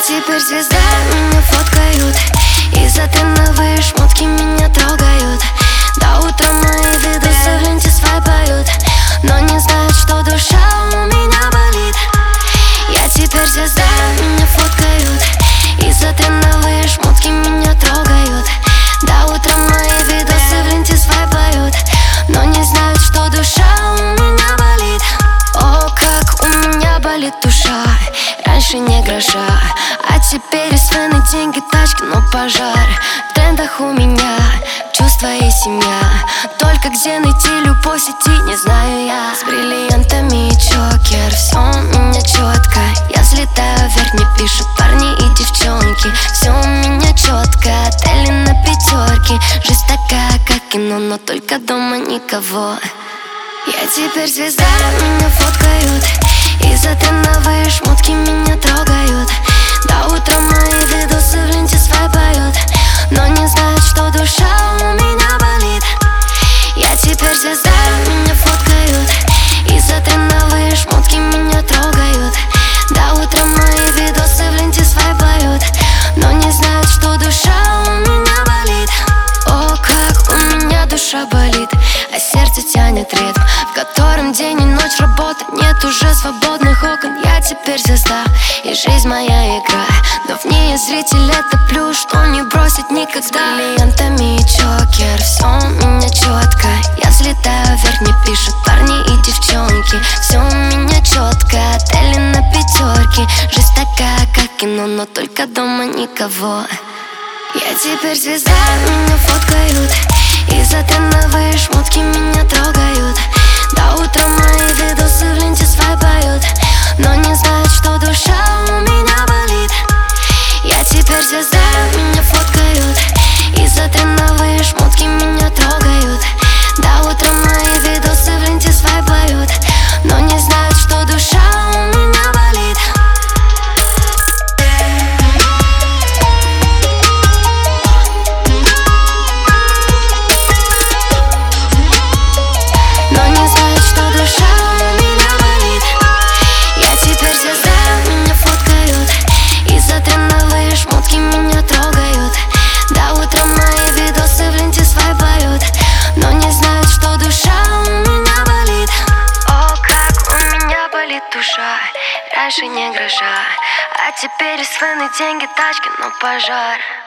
теперь звезда, меня фоткают, и затреновые шмотки меня трогают. До утра мои видосы в ленте свайпают, но не знают, что душа у меня болит. Я теперь звезда, меня фоткают, и затреновые шмотки меня трогают. До утра мои видосы в ленте свайпают, но не знают, что душа у меня болит. О, как у меня болит душа, раньше не гроша, а теперь из вены деньги, тачки, но пожар. В трендах у меня чувства и семья, только где найти любовь в сети, не знаю я. С бриллиантами и чокер, все у меня четко. Я взлетаю вверх, мне пишут парни и девчонки. Все у меня четко, отели на пятерке. Жизнь такая, как кино, но только дома никого. Я теперь звезда, меня фоткают, и затреновые шмотки меня трогают. До утра мои видосы в ленте свайпают, но не знают, что душа у меня болит. Я теперь звезда, меня фоткают, и затреновые шмотки меня трогают. До утра мои видосы в ленте свайпают, но не знают, что душа у меня болит. О, как у меня душа болит, а сердце тянет ритм, в котором день и ночь работа, нет уже свободных окон. Я теперь звезда, и жизнь моя игра, но в ней зритель это плюс, что не бросит никогда. С бриллиантами и чокер, все у меня четко. Я взлетаю вверх, мне пишут парни и девчонки. Все у меня четко, отели на пятерке. Жизнь такая, как кино, но только дома никого. Я теперь звезда, меня фоткают, и затреновые шмотки меня трогают. До утра мои видосы в ленте свайпают, но не знают, что душа у меня болит. Я теперь звезда, меня фоткают, и затреновые шмотки меня трогают. До утра мои видосы в ленте свайпают, но не знают, что душа у меня болит. Но не знают, что душа у меня болит. Я теперь звезда, меня фоткают, и затреновые шмотки меня трогают. До утра мои видосы в ленте свайпают, но не знают, что душа у меня болит. О, как у меня болит душа, раньше не гроша, а теперь из вены деньги, тачки, но пожар.